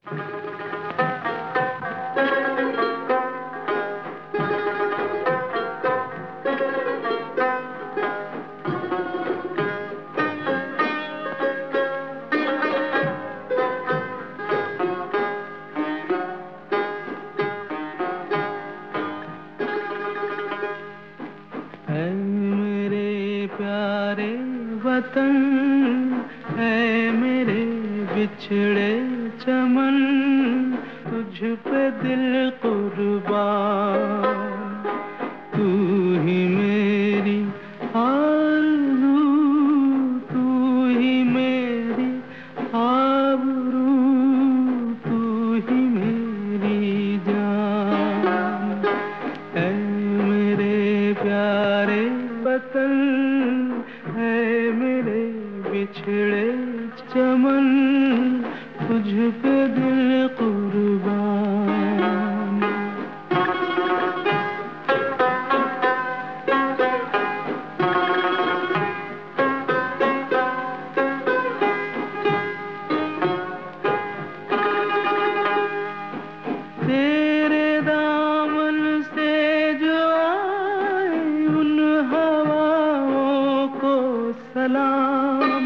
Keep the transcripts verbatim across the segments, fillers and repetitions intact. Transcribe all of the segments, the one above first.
प्यारे वतन है मेरे बिछड़े चमन, तुझ पे दिल कुर्बान। तू ही मेरी आरज़ू, तू ही मेरी आबरू, तू ही मेरी जान। ऐ मेरे प्यारे वतन है मेरे बिछड़े चमन, तुझ पे दिल कुर्बान। तेरे दामन से जो आए उन हवाओं को सलाम।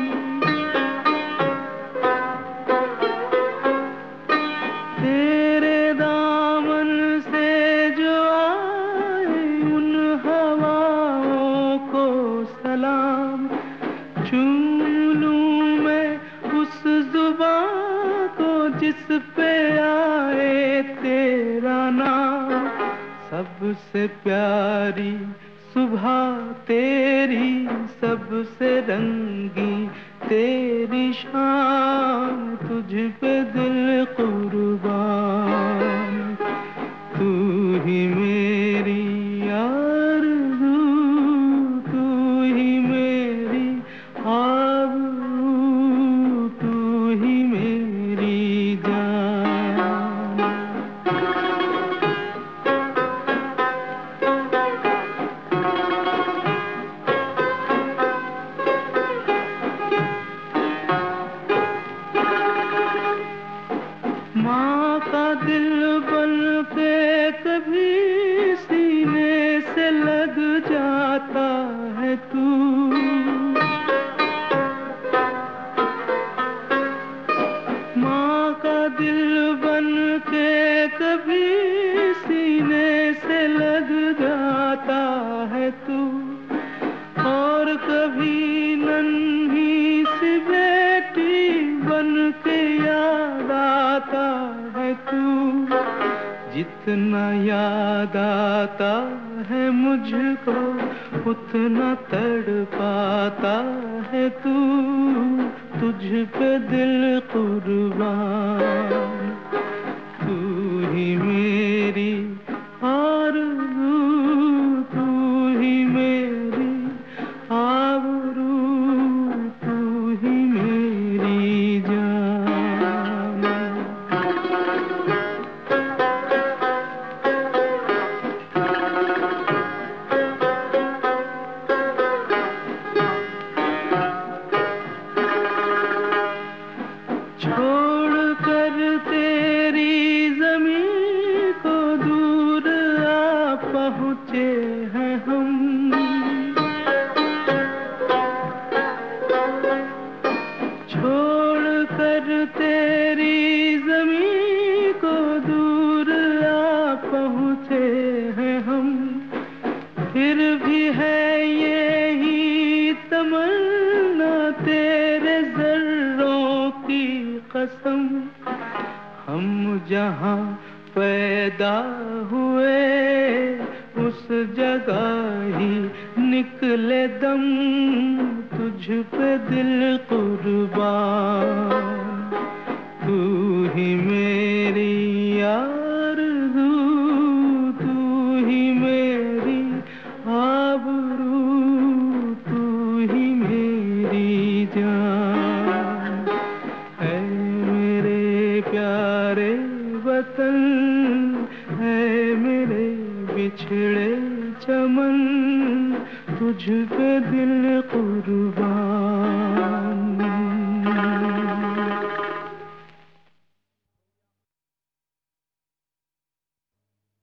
तेरे दामन से जो आए उन हवाओं को सलाम। चूम लूं मैं उस जुबां को जिस पे आए तेरा नाम। सबसे प्यारी सुबह तेरी, सबसे रंगी तेरी शाम, तुझ पे दिल कुर्बान। तू ही मेरी आरज़ू, तू ही मेरी आबरू, तू ही मेरी जान। माँ का दिल बन के कभी सीने से लग जाता है तू। माँ का दिल बन के कभी सीने से लग जाता है तू। और कभी नन्ही सी बेटी बन के याद आता है तू। जितना याद आता है मुझको उतना तड़पाता है तू। तुझ पे दिल कुर्बान। तू ही मेरी आरज़ू, तू ही मेरी आबरू, तू ही मेरी जान। छोड़ कर तेरी ज़मीं को दूर आ पहुँचे हैं हम। छोड़ कर तेरी ज़मीं को दूर आ पहुँचे हैं हम। फिर भी है यही तमन्ना तेरे ज़र्रों की कसम। हम जहाँ पैदा हुए उस जगह ही निकले दम। तुझ पे दिल कुर्बान। तू ही मेरी आरज़ू, तू ही मेरी आबरू, तू ही मेरी जान। है मेरे प्यारे वतन है मेरे बिछड़े चमन, तुझ पे दिल कुर्बान।